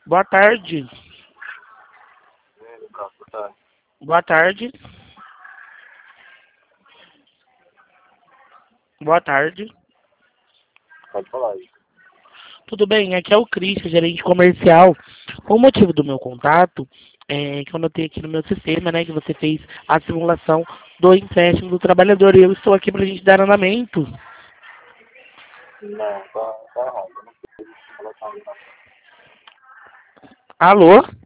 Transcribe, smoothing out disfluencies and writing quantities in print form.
Boa tarde. Boa tarde. Boa tarde. Pode falar aí. Tudo bem? Aqui é o Christian, gerente comercial. O motivo do meu contato é que eu notei aqui no meu sistema, né, que você fez a simulação do empréstimo do trabalhador. E eu estou aqui para a gente dar andamento. Não, tá errado. Eu não fiz simulação, não. Alô?